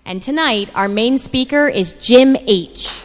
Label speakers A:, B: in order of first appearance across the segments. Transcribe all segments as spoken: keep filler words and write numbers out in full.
A: And tonight, our main speaker is Jim H.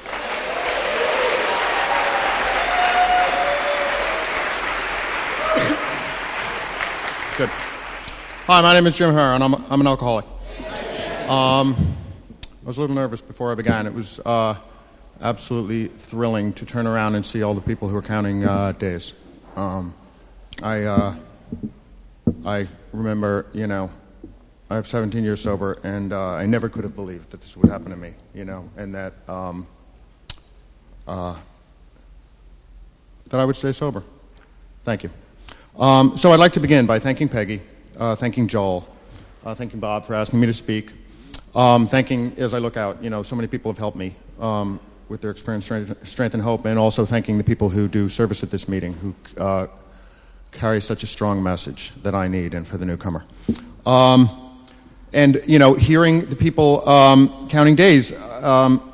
B: Good. Hi, my name is Jim Herr, and I'm, I'm an alcoholic. Um, I was a little nervous before I began. It was uh, absolutely thrilling to turn around and see all the people who were counting uh, days. Um, I uh, I remember, you know, I have seventeen years sober, and uh, I never could have believed that this would happen to me, you know, and that um, uh, that I would stay sober. Thank you. Um, so I'd like to begin by thanking Peggy, uh, thanking Joel, uh, thanking Bob for asking me to speak, um, thanking, as I look out, you know, so many people have helped me um, with their experience, strength, strength, and hope, and also thanking the people who do service at this meeting, who uh, carry such a strong message that I need and for the newcomer. Um, and, you know, hearing the people um, counting days, um,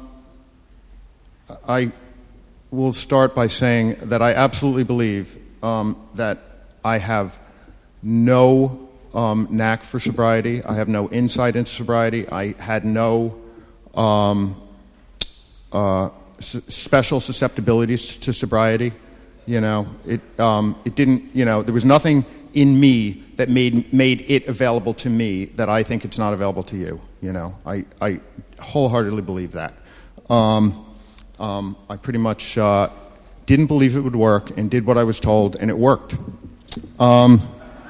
B: I will start by saying that I absolutely believe um, that I have no um, knack for sobriety. I have no insight into sobriety. I had no um, uh, s- special susceptibilities to sobriety. You know, it um, it didn't. You know, there was nothing in me that made made it available to me that I think it's not available to you. You know, I I wholeheartedly believe that. Um, um, I pretty much uh, didn't believe it would work and did what I was told, and it worked. Um,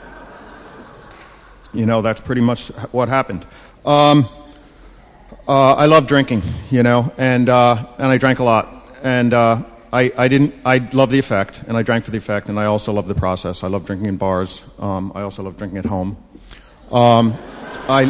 B: you know, that's pretty much what happened. Um, uh, I love drinking, you know, and uh, and I drank a lot, and uh, I I didn't. I love the effect, and I drank for the effect, and I also love the process. I love drinking in bars. Um, I also love drinking at home. Um, I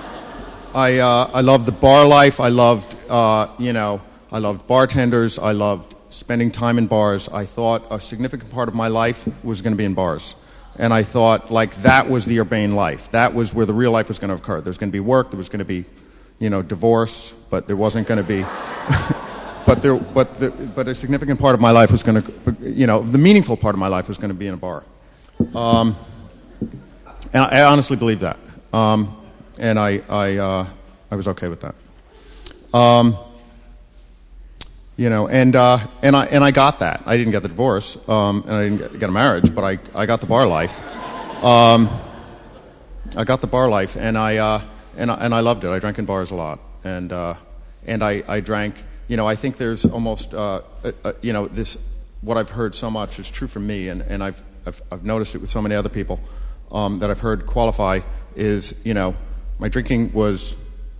B: I uh, I loved the bar life. I loved uh, you know I loved bartenders. I loved spending time in bars. I thought a significant part of my life was going to be in bars. And I thought, like, that was the urbane life. That was where the real life was going to occur. There was going to be work, there was going to be, you know, divorce, but there wasn't going to be... but there, but the, but a significant part of my life was going to, you know, the meaningful part of my life was going to be in a bar. Um, and I, I honestly believe that. Um, and I, I, uh, I was okay with that. Um... You know, and uh, and I and I got that. I didn't get the divorce, um, and I didn't get, get a marriage, but I, I got the bar life. Um, I got the bar life, and I uh, and I, and I loved it. I drank in bars a lot, and uh, and I, I drank. You know, I think there's almost uh, a, a, you know this. What I've heard so much is true for me, and, and I've, I've I've noticed it with so many other people um, that I've heard qualify. Is, you know, my drinking was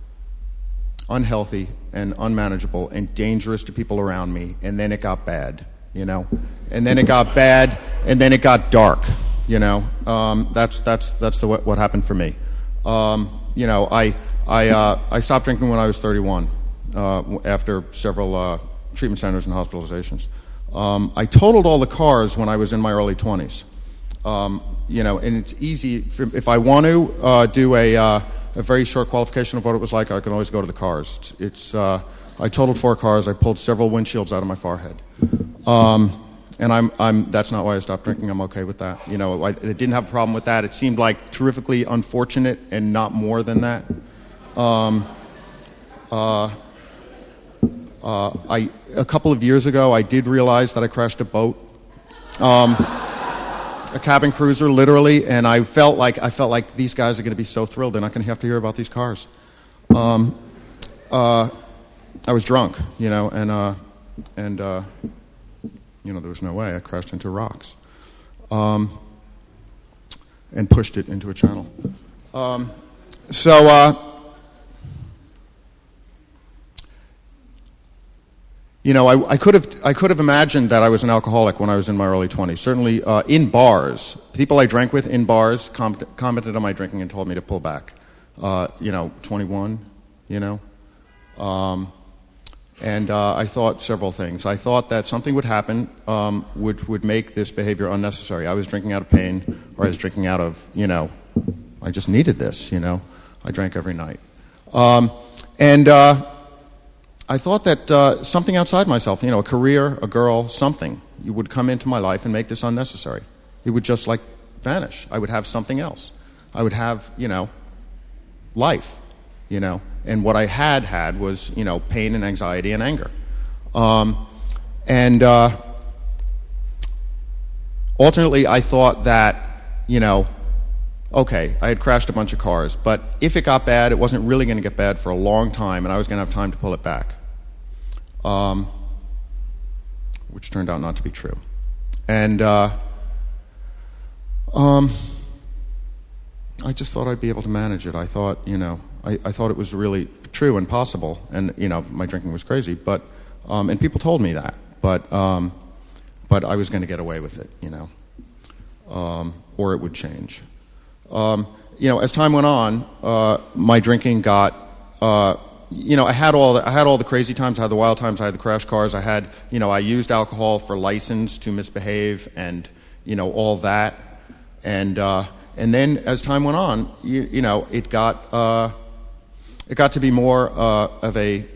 B: unhealthy and unmanageable and dangerous to people around me, and then it got bad, you know, and then it got bad, and then it got dark, you know. Um, that's that's that's the what, what happened for me. Um, you know, I I uh, I stopped drinking when I was thirty-one, uh, after several uh, treatment centers and hospitalizations. Um, I totaled all the cars when I was in my early twenties. Um, you know, and it's easy if, if I want to uh, do a uh, a very short qualification of what it was like. I can always go to the cars. It's, it's uh, I totaled four cars. I pulled several windshields out of my forehead, um, and I'm I'm that's not why I stopped drinking. I'm okay with that. You know, I, I didn't have a problem with that. It seemed like terrifically unfortunate and not more than that. Um, uh, uh, I a couple of years ago, I did realize that I crashed a boat. Um, A cabin cruiser, literally, and I felt like I felt like these guys are going to be so thrilled. They're not going to have to hear about these cars. Um, uh, I was drunk, you know, and uh, and uh, you know there was no way. I crashed into rocks, um, and pushed it into a channel. Um, so. Uh, You know, I, I could have I could have imagined that I was an alcoholic when I was in my early twenties. Certainly uh, in bars, people I drank with in bars com- commented on my drinking and told me to pull back. Uh, you know, twenty-one, you know. Um, and uh, I thought several things. I thought that something would happen um, would would make this behavior unnecessary. I was drinking out of pain, or I was drinking out of, you know, I just needed this, you know. I drank every night. Um, and... Uh, I thought that uh, something outside myself, you know, a career, a girl, something, you would come into my life and make this unnecessary. It would just, like, vanish. I would have something else. I would have, you know, life, you know. And what I had had was, you know, pain and anxiety and anger. Um, and uh, ultimately, I thought that, you know, okay, I had crashed a bunch of cars, but if it got bad, it wasn't really going to get bad for a long time, and I was going to have time to pull it back, um, which turned out not to be true. And uh, um, I just thought I'd be able to manage it. I thought, you know, I, I thought it was really true and possible, and you know, my drinking was crazy, but um, and people told me that, but um, but I was going to get away with it, you know, um, or it would change. Um, you know, as time went on, uh, my drinking got, uh, you know, I had all the, I had all the crazy times, I had the wild times, I had the crash cars, I had, you know, I used alcohol for license to misbehave, and you know, all that, and uh, and then as time went on, you, you know, it got. Uh, It got to be more uh, of a,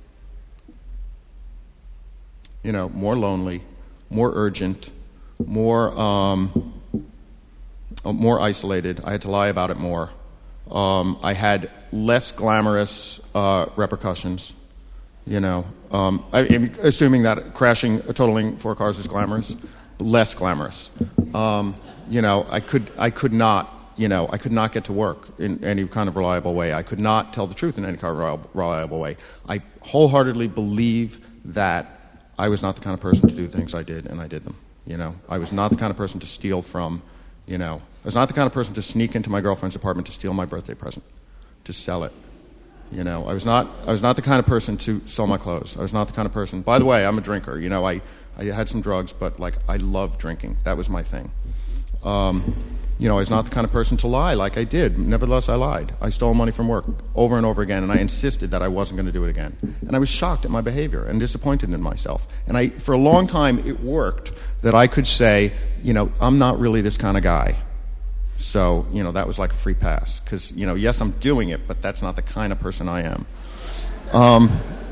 B: you know, more lonely, more urgent, more um, more isolated. I had to lie about it more. Um, I had less glamorous uh, repercussions, you know. Um, I, I'm assuming that crashing, totaling four cars is glamorous, less glamorous. Um, you know, I could I could not. You know, I could not get to work in any kind of reliable way. I could not tell the truth in any kind of reliable way. I wholeheartedly believe that I was not the kind of person to do the things I did, and I did them. You know, I was not the kind of person to steal from, you know, I was not the kind of person to sneak into my girlfriend's apartment to steal my birthday present, to sell it. You know, I was not I was not the kind of person to sell my clothes. I was not the kind of person, by the way, I'm a drinker. You know, I, I had some drugs, but, like, I love drinking. That was my thing. Um... You know, I was not the kind of person to lie like I did. Nevertheless, I lied. I stole money from work over and over again, and I insisted that I wasn't going to do it again. And I was shocked at my behavior and disappointed in myself. And I, for a long time, it worked that I could say, you know, I'm not really this kind of guy. So, you know, that was like a free pass. Because, you know, yes, I'm doing it, but that's not the kind of person I am. Um,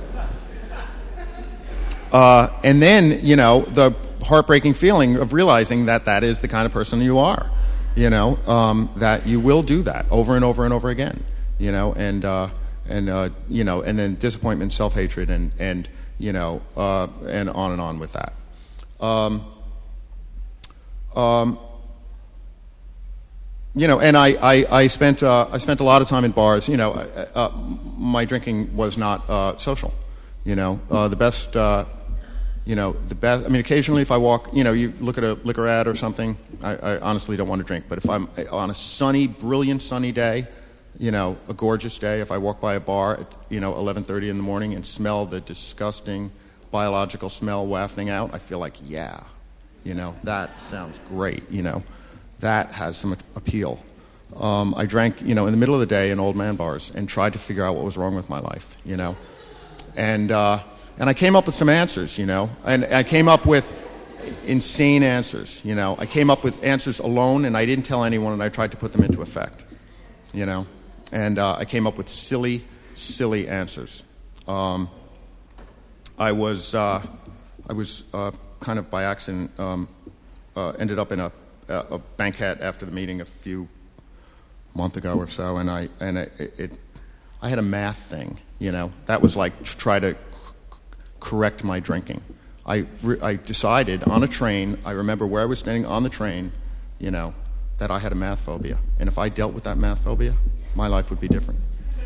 B: uh, and then, you know, the heartbreaking feeling of realizing that that is the kind of person you are. You know, um, that you will do that over and over and over again, you know, and, uh, and uh, you know, and then disappointment, self-hatred, and, and you know, uh, and on and on with that. Um, um, you know, and I, I, I, spent, uh, I spent a lot of time in bars. You know, uh, uh, my drinking was not uh, social, you know. Uh, the best... Uh, You know, the best, I mean, occasionally if I walk, you know, you look at a liquor ad or something, I, I honestly don't want to drink. But if I'm on a sunny, brilliant sunny day, you know, a gorgeous day, if I walk by a bar at, you know, eleven thirty in the morning and smell the disgusting biological smell wafting out, I feel like, yeah, you know, that sounds great, you know. That has some appeal. Um, I drank, you know, in the middle of the day in old man bars and tried to figure out what was wrong with my life, you know. And, uh... And I came up with some answers, you know, and I came up with insane answers, you know. I came up with answers alone, and I didn't tell anyone, and I tried to put them into effect, you know. And uh, I came up with silly, silly answers. Um, I was, uh, I was uh, kind of by accident, um, uh, ended up in a, a banquet after the meeting a few months ago or so, and I and it, it, I had a math thing, you know. That was like to try to correct my drinking. I, re- I decided on a train, I remember where I was standing on the train, you know, that I had a math phobia. And if I dealt with that math phobia, my life would be different.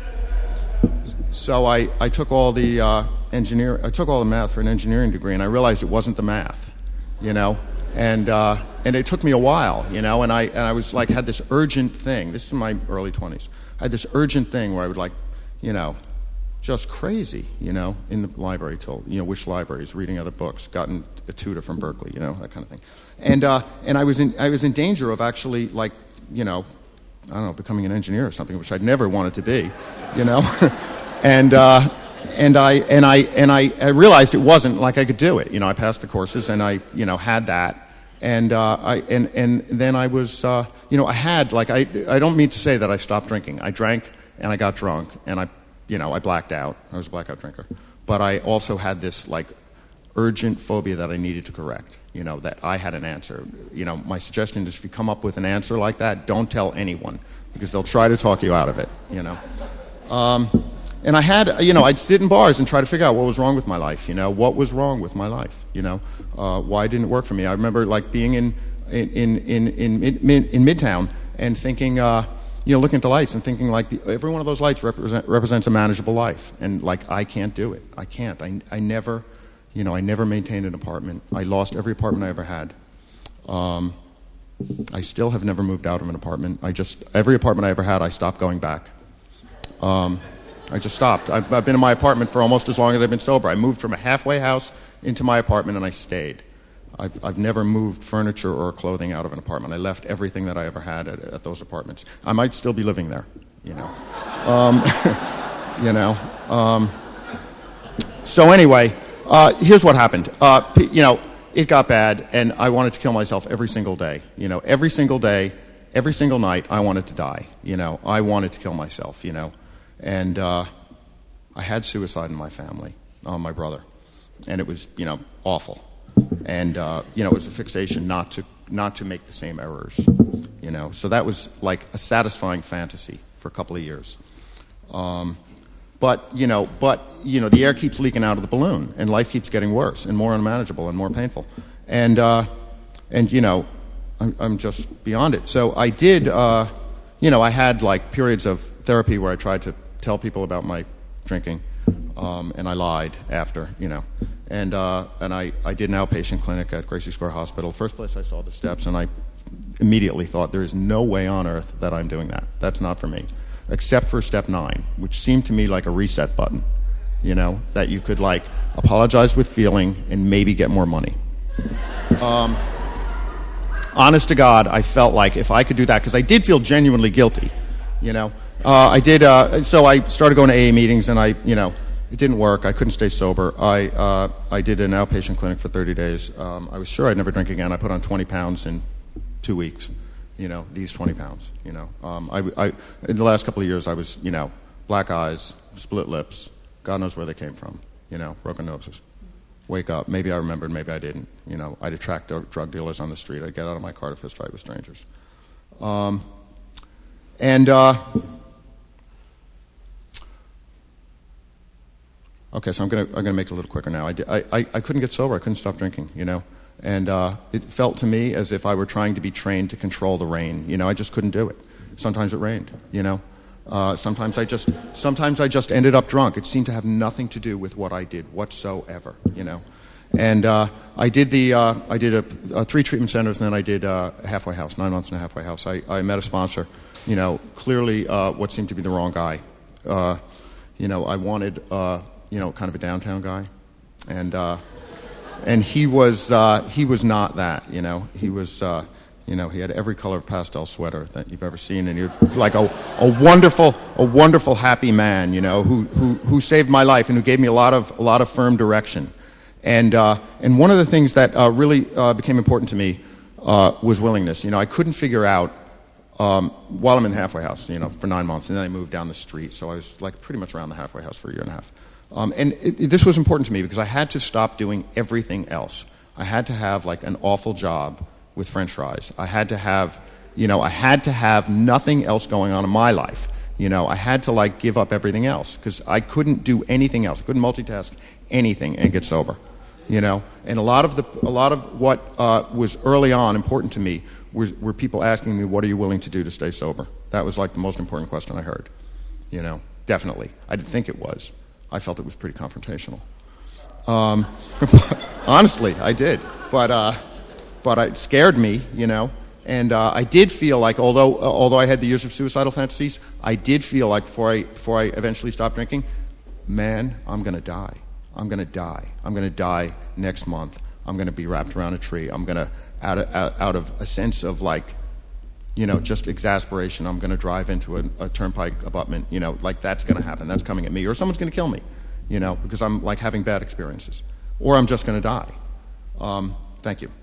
B: So I, I took all the uh, engineer, I took all the math for an engineering degree, and I realized it wasn't the math, you know, and uh, and it took me a while, you know, and I and I was like had this urgent thing. This is in my early twenties. I had this urgent thing where I would like, you know, just crazy, you know, in the library till, you know, which libraries, reading other books, gotten a tutor from Berkeley, you know, that kind of thing. And uh, and I was in I was in danger of actually, like, you know, I don't know, becoming an engineer or something, which I'd never wanted to be, you know. and uh, and I and I and I, I realized it wasn't like I could do it. You know, I passed the courses and I, you know, had that. And uh, I and and then I was, uh, you know, I had like I I don't mean to say that I stopped drinking. I drank and I got drunk and I, you know, I blacked out. I was a blackout drinker. But I also had this like urgent phobia that I needed to correct. You know, that I had an answer. You know, my suggestion is if you come up with an answer like that, don't tell anyone because they'll try to talk you out of it. You know. Um, and I had, you know, I'd sit in bars and try to figure out what was wrong with my life, you know, what was wrong with my life, you know, uh, why didn't it work for me? I remember, like, being in in in in in, mid, mid, in Midtown and thinking, uh, you know, looking at the lights and thinking, like, the, every one of those lights represent, represents a manageable life, and, like, I can't do it. I can't. I, I never, you know, I never maintained an apartment. I lost every apartment I ever had. Um, I still have never moved out of an apartment. I just, every apartment I ever had, I stopped going back. Um, I just stopped. I've, I've been in my apartment for almost as long as I've been sober. I moved from a halfway house into my apartment, and I stayed. I've, I've never moved furniture or clothing out of an apartment. I left everything that I ever had at, at those apartments. I might still be living there, you know. Um, you know. Um, so anyway, uh, here's what happened. Uh, you know, it got bad, and I wanted to kill myself every single day. You know, every single day, every single night, I wanted to die. You know, I wanted to kill myself, you know. And uh, I had suicide in my family, uh, my brother. And it was, you know, awful. And, uh, you know, it was a fixation not to not to make the same errors, you know. So that was like a satisfying fantasy for a couple of years. Um, but, you know, but, you know, the air keeps leaking out of the balloon, and life keeps getting worse and more unmanageable and more painful. And, uh, and you know, I'm, I'm just beyond it. So I did, uh, you know, I had, like, periods of therapy where I tried to tell people about my drinking, um, and I lied after, you know. And uh, and I, I did an outpatient clinic at Gracie Square Hospital. First place I saw the steps, and I immediately thought, there is no way on earth that I'm doing that. That's not for me. Except for step nine, which seemed to me like a reset button, you know, that you could, like, apologize with feeling and maybe get more money. Um, honest to God, I felt like if I could do that, because I did feel genuinely guilty, you know. Uh, I did, uh, so I started going to A A meetings, and I, you know, it didn't work. I couldn't stay sober. I uh, I did an outpatient clinic for thirty days. Um, I was sure I'd never drink again. I put on twenty pounds in two weeks, you know, these twenty pounds, you know. Um, I, I, in the last couple of years, I was, you know, black eyes, split lips, God knows where they came from, you know, broken noses. Wake up. Maybe I remembered, maybe I didn't. You know, I'd attract drug dealers on the street. I'd get out of my car to fist fight with strangers. Um, and... Uh, Okay, so I'm gonna I'm gonna make it a little quicker now. I, did, I, I I couldn't get sober. I couldn't stop drinking. You know, and uh, it felt to me as if I were trying to be trained to control the rain. You know, I just couldn't do it. Sometimes it rained. You know, uh, sometimes I just sometimes I just ended up drunk. It seemed to have nothing to do with what I did whatsoever. You know, and uh, I did the uh, I did a, a three treatment centers, and then I did uh, a halfway house, nine months in a halfway house. I, I met a sponsor. You know, clearly uh, what seemed to be the wrong guy. Uh, you know, I wanted. Uh, you know, kind of a downtown guy, and uh, and he was uh, he was not that, you know. He was, uh, you know, he had every color of pastel sweater that you've ever seen, and he was like a, a wonderful, a wonderful, happy man, you know, who who who saved my life and who gave me a lot of a lot of firm direction, and uh, and one of the things that uh, really uh, became important to me uh, was willingness. You know, I couldn't figure out. Um, while I'm in the halfway house, you know, for nine months, and then I moved down the street, so I was like pretty much around the halfway house for a year and a half. Um, and it, it, this was important to me because I had to stop doing everything else. I had to have like an awful job with French fries. I had to have, you know, I had to have nothing else going on in my life. You know, I had to like give up everything else because I couldn't do anything else. I couldn't multitask anything and get sober. You know, and a lot of the a lot of what uh, was early on important to me was, were people asking me, "What are you willing to do to stay sober?" That was like the most important question I heard. You know, definitely. I didn't think it was. I felt it was pretty confrontational. Um, honestly, I did. But uh, but it scared me, you know. And uh, I did feel like, although uh, although I had the years of suicidal fantasies, I did feel like before I before I eventually stopped drinking, man, I'm going to die. I'm going to die. I'm going to die next month. I'm going to be wrapped around a tree. I'm going to, out of, out of a sense of like, you know, just exasperation, I'm going to drive into a, a turnpike abutment, you know, like that's going to happen. That's coming at me. Or someone's going to kill me, you know, because I'm like having bad experiences. Or I'm just going to die. Um, thank you.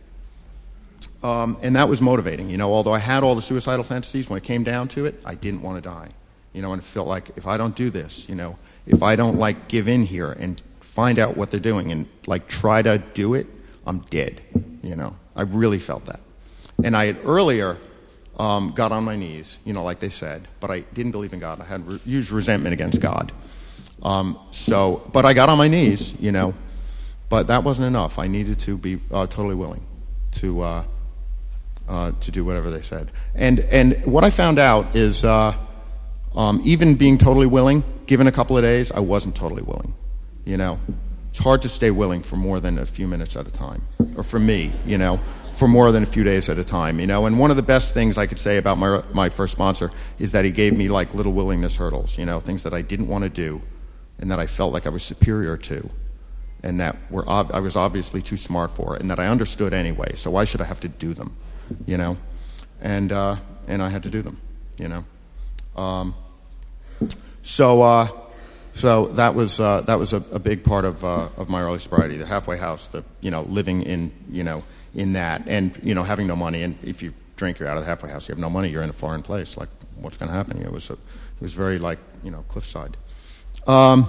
B: Um, and that was motivating, you know, although I had all the suicidal fantasies, when it came down to it, I didn't want to die. You know, and it felt like if I don't do this, you know, if I don't like give in here and find out what they're doing and like try to do it, I'm dead, you know. I really felt that. And I had earlier, um, got on my knees, you know, like they said, but I didn't believe in God. I had re- huge resentment against God. Um, so, but I got on my knees, you know, but that wasn't enough. I needed to be uh, totally willing to uh, uh, to do whatever they said. And and what I found out is uh, um, even being totally willing, given a couple of days, I wasn't totally willing, you know. It's hard to stay willing for more than a few minutes at a time, or for me, you know, for more than a few days at a time, you know. And one of the best things I could say about my my first sponsor is that he gave me like little willingness hurdles, you know, things that I didn't want to do, and that I felt like I was superior to, and that were ob- I was obviously too smart for, and that I understood anyway. So why should I have to do them, you know? And uh, and I had to do them, you know. Um, so. Uh, So that was uh, that was a, a big part of uh, of my early sobriety, the halfway house, the you know living in you know in that, and you know having no money, and if you drink, you're out of the halfway house. You have no money, you're in a foreign place. Like, what's going to happen? It was a, it was very like you know cliffside. Um,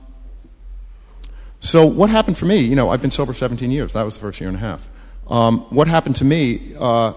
B: so what happened for me? You know, I've been sober seventeen years. That was the first year and a half. Um, what happened to me? Uh,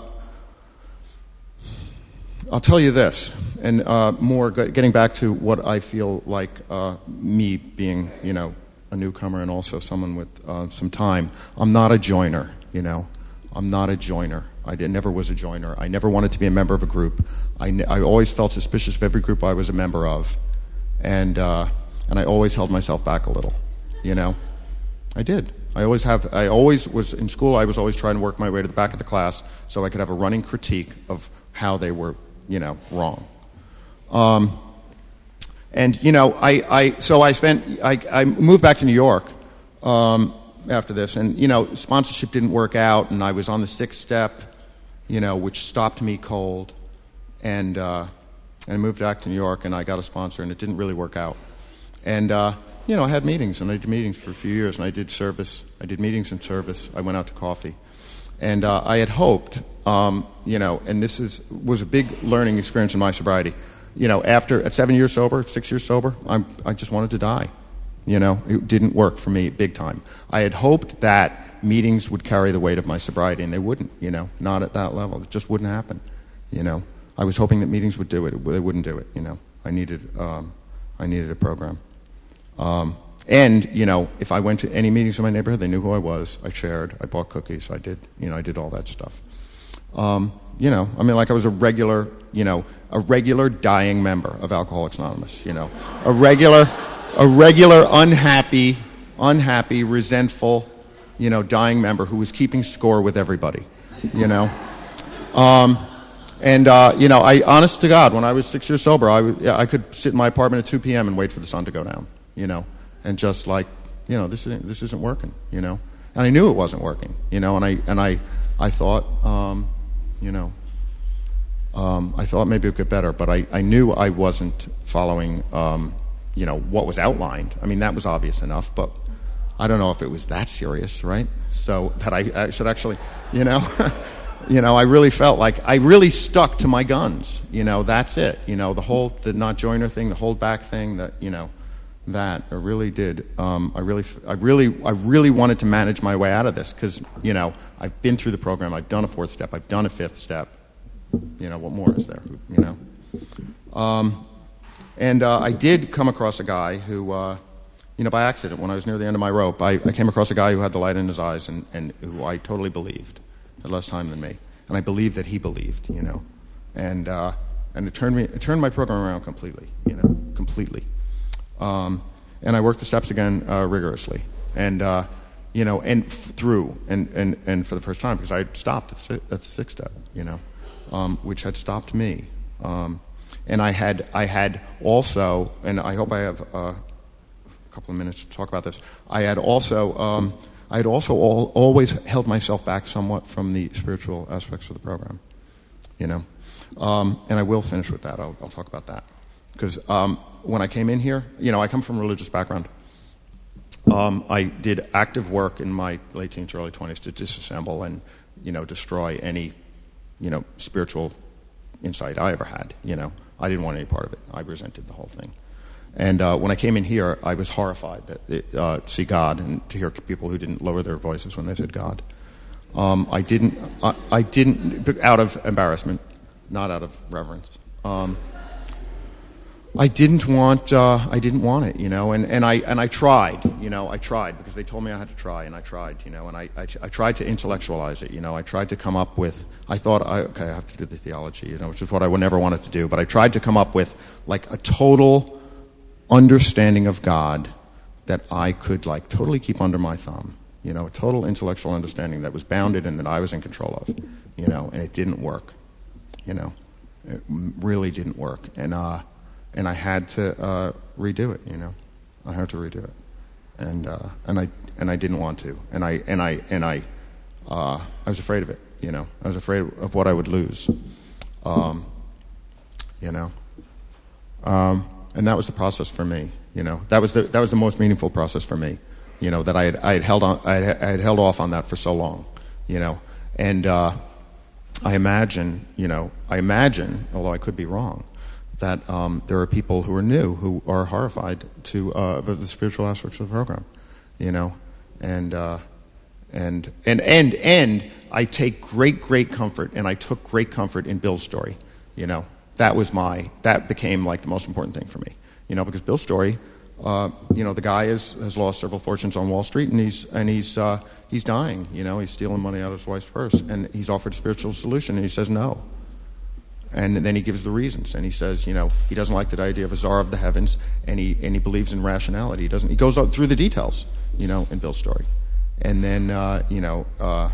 B: I'll tell you this, and uh, more getting back to what I feel like uh, me being, you know, a newcomer and also someone with uh, some time. I'm not a joiner, you know. I'm not a joiner. I did, never was a joiner. I never wanted to be a member of a group. I, I always felt suspicious of every group I was a member of, and uh, and I always held myself back a little, you know. I did. I always have. I always was in school. I was always trying to work my way to the back of the class so I could have a running critique of how they were, you know, wrong. Um, and, you know, I, I so I spent, I, I moved back to New York um, after this, and, you know, sponsorship didn't work out, and I was on the sixth step, you know, which stopped me cold, and, uh, and I moved back to New York, and I got a sponsor, and it didn't really work out. And, uh, you know, I had meetings, and I did meetings for a few years, and I did service. I did meetings and service. I went out to coffee. And uh, I had hoped, um, you know, and this is was a big learning experience in my sobriety. You know, after at seven years sober, six years sober, I'm, I just wanted to die. You know, it didn't work for me big time. I had hoped that meetings would carry the weight of my sobriety, and they wouldn't. You know, not at that level. It just wouldn't happen. You know, I was hoping that meetings would do it. They wouldn't do it. You know, I needed um, I needed a program. Um, And, you know, if I went to any meetings in my neighborhood, they knew who I was. I shared. I bought cookies. I did, you know, I did all that stuff. Um, you know, I mean, like I was a regular, you know, a regular dying member of Alcoholics Anonymous, you know. A regular, a regular unhappy, unhappy, resentful, you know, dying member who was keeping score with everybody, you know. Um, and, uh, you know, I, honest to God, when I was six years sober, I, w- yeah, I could sit in my apartment at two p.m. and wait for the sun to go down, you know. And just like, you know, this isn't this isn't working, you know, and I knew it wasn't working, you know, and I and I, I thought, um, you know, um, I thought maybe it would get better, but I, I knew I wasn't following, um, you know, what was outlined. I mean, that was obvious enough, but I don't know if it was that serious, right? So that I, I should actually, you know, you know, I really felt like I really stuck to my guns, you know, that's it, you know, the whole the not joiner thing, the hold back thing, that you know. That I really did. Um, I really, I really, I really wanted to manage my way out of this because, you know, I've been through the program. I've done a fourth step. I've done a fifth step. You know, what more is there? You know, um, and uh, I did come across a guy who, uh, you know, by accident when I was near the end of my rope, I, I came across a guy who had the light in his eyes and, and who I totally believed, had less time than me, and I believed that he believed. You know, and uh, and it turned me, it turned my program around completely. You know, completely. Um, and I worked the steps again uh, rigorously, and uh, you know, and f- through, and, and, and for the first time because I had stopped at, si- at the sixth step, you know, um, which had stopped me, um, and I had I had also, and I hope I have uh, a couple of minutes to talk about this. I had also um, I had also all, always held myself back somewhat from the spiritual aspects of the program, you know, um, and I will finish with that. I'll, I'll talk about that because. Um, When I came in here, you know, I come from a religious background. Um, I did active work in my late teens, early twenties to disassemble and, you know, destroy any, you know, spiritual insight I ever had, you know. I didn't want any part of it. I resented the whole thing. And uh, when I came in here, I was horrified that it, uh, to see God and to hear people who didn't lower their voices when they said God. Um, I didn't, I, I didn't, out of embarrassment, not out of reverence. Um, I didn't want uh, I didn't want it, you know, and, and I and I tried, you know, I tried because they told me I had to try, and I tried, you know, and I, I, I tried to intellectualize it, you know, I tried to come up with, I thought, I, okay, I have to do the theology, you know, which is what I would never wanted to do, but I tried to come up with like a total understanding of God that I could like totally keep under my thumb, you know, a total intellectual understanding that was bounded and that I was in control of, you know, and it didn't work, you know, it really didn't work, and uh. And I had to uh, redo it, you know. I had to redo it, and uh, and I and I didn't want to, and I and I and I uh, I was afraid of it, you know. I was afraid of what I would lose, um, you know. Um, and that was the process for me, you know. That was the that was the most meaningful process for me, you know. That I had I had held on I had, I had held off on that for so long, you know. And uh, I imagine, you know, I imagine, although I could be wrong, that um, there are people who are new who are horrified to uh, about the spiritual aspects of the program, you know, and uh, and and and and I take great great comfort, and I took great comfort in Bill's story, you know. That was my that became like the most important thing for me, you know, because Bill's story, uh, you know, the guy is, has lost several fortunes on Wall Street, and he's and he's uh, he's dying, you know, he's stealing money out of his wife's purse, and he's offered a spiritual solution, and he says no. And then he gives the reasons, and he says, you know, he doesn't like the idea of a czar of the heavens, and he and he believes in rationality. He doesn't. He goes out through the details, you know, in Bill's story, and then uh, you know, uh,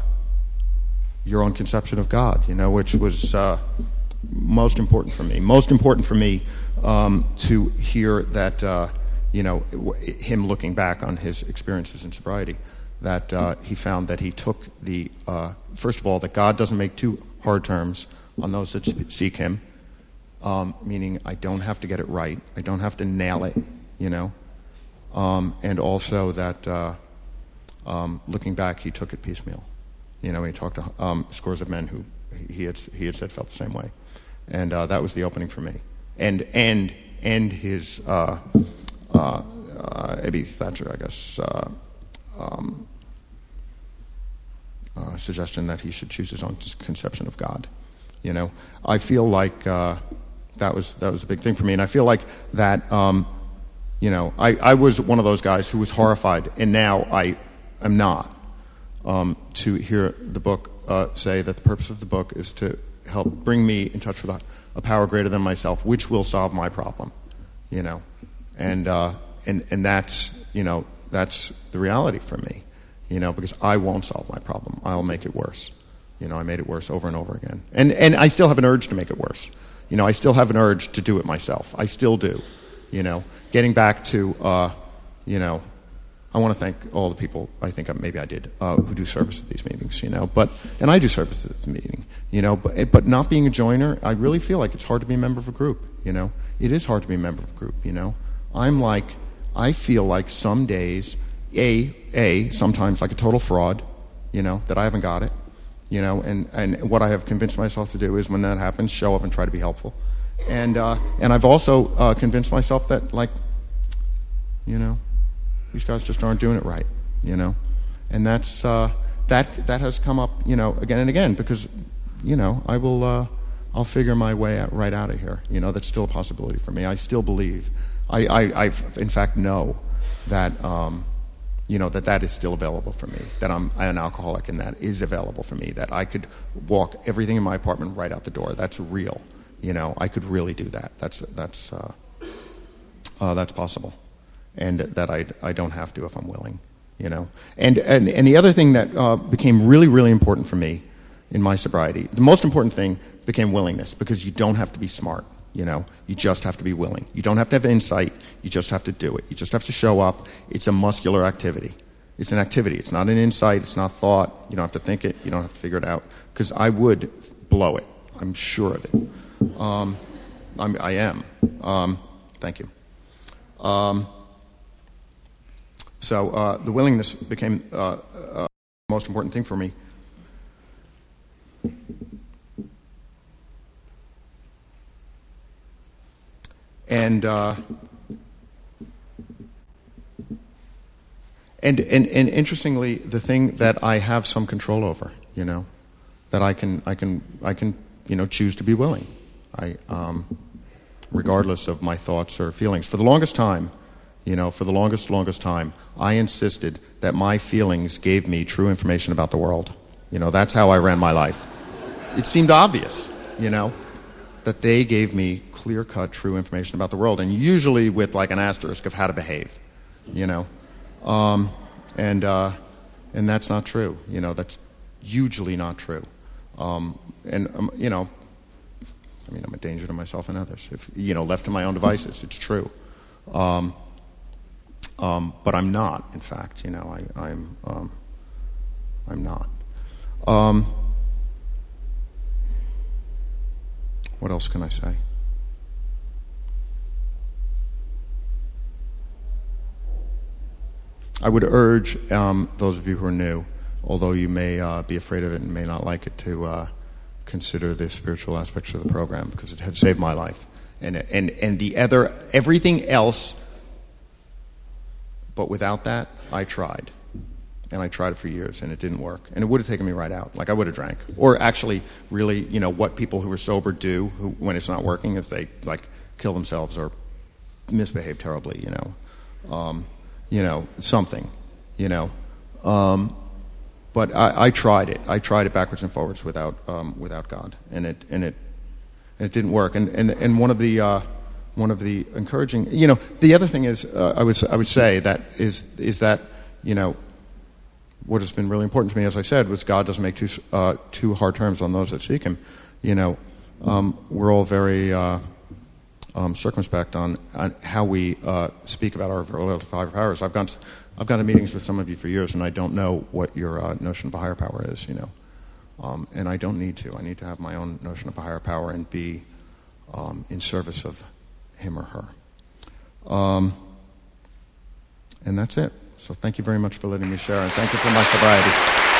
B: your own conception of God, you know, which was uh, most important for me. Most important for me um, to hear that, uh, you know, him looking back on his experiences in sobriety, that uh, he found that he took the uh, first of all that God doesn't make too hard terms on those that seek him, um, meaning I don't have to get it right. I don't have to nail it, you know. Um, and also that uh, um, looking back, he took it piecemeal. You know, he talked to um, scores of men who he had he had said felt the same way. And uh, that was the opening for me. And and and his uh, uh, uh, Abby Thatcher, I guess, uh, um, uh, suggestion that he should choose his own conception of God. You know, I feel like uh, that was that was a big thing for me, and I feel like that. Um, you know, I, I was one of those guys who was horrified, and now I am not. Um, to hear the book uh, say that the purpose of the book is to help bring me in touch with a, a power greater than myself, which will solve my problem. You know, and uh, and and that's you know that's the reality for me. You know, because I won't solve my problem. I'll make it worse. You know, I made it worse over and over again. And and I still have an urge to make it worse. You know, I still have an urge to do it myself. I still do. You know, getting back to, uh, you know, I want to thank all the people, I think maybe I did, uh, who do service at these meetings, you know. But, and I do service at the meeting, you know. But, but not being a joiner, I really feel like it's hard to be a member of a group, you know. It is hard to be a member of a group, you know. I'm like, I feel like some days, A, A, sometimes like a total fraud, you know, that I haven't got it. You know, and, and what I have convinced myself to do is when that happens, show up and try to be helpful. And uh, and I've also uh, convinced myself that, like, you know, these guys just aren't doing it right, you know. And that's, uh, that that has come up, you know, again and again because, you know, I will, uh, I'll figure my way out, right out of here. You know, that's still a possibility for me. I still believe. I, I, I in fact, know that, um, you know, that that is still available for me, that I'm an alcoholic and that is available for me, that I could walk everything in my apartment right out the door. That's real. You know, I could really do that. That's that's uh, uh, that's possible, and that I I don't have to if I'm willing. You know, and and and the other thing that uh, became really really important for me in my sobriety, the most important thing became willingness, because you don't have to be smart. You know, you just have to be willing. You don't have to have insight. You just have to do it. You just have to show up. It's a muscular activity. It's an activity. It's not an insight. It's not thought. You don't have to think it. You don't have to figure it out. Because I would blow it. I'm sure of it. Um, I'm, I am. Um, thank you. Um, so uh, the willingness became uh, uh, the most important thing for me. And, uh, and and and interestingly, the thing that I have some control over, you know, that I can I can I can you know, choose to be willing. I, um, regardless of my thoughts or feelings. For the longest time, you know, for the longest, longest time, I insisted that my feelings gave me true information about the world. You know, that's how I ran my life. It seemed obvious, you know, that they gave me clear-cut, true information about the world, and usually with like an asterisk of how to behave, you know. Um, and uh, and that's not true, you know, that's hugely not true. Um, and, um, you know, I mean, I'm a danger to myself and others. If, you know, left to my own devices, it's true. Um, um, but I'm not, in fact, you know, I, I'm, um, I'm not. Um, what else can I say? I would urge um, those of you who are new, although you may uh, be afraid of it and may not like it, to uh, consider the spiritual aspects of the program, because it had saved my life. And and and the other, everything else, but without that, I tried. And I tried it for years, and it didn't work. And it would have taken me right out. Like, I would have drank. Or actually, really, you know, what people who are sober do who, when it's not working is they, like, kill themselves or misbehave terribly, you know. Um, you know, something, you know. Um, but I, I tried it. I tried it backwards and forwards without um, without God, and it and it and it didn't work. And and and one of the uh, one of the encouraging, you know, the other thing is, uh, I would I would say that is is that, you know, what has been really important to me, as I said, was God doesn't make too uh, too hard terms on those that seek Him. You know, um, we're all very uh, um, circumspect on, on how we uh, speak about our relative higher powers. I've gone to, I've gone to meetings with some of you for years, and I don't know what your uh, notion of a higher power is. You know, um, and I don't need to. I need to have my own notion of a higher power and be um, in service of him or her. Um, and that's it. So thank you very much for letting me share, and thank you for my sobriety.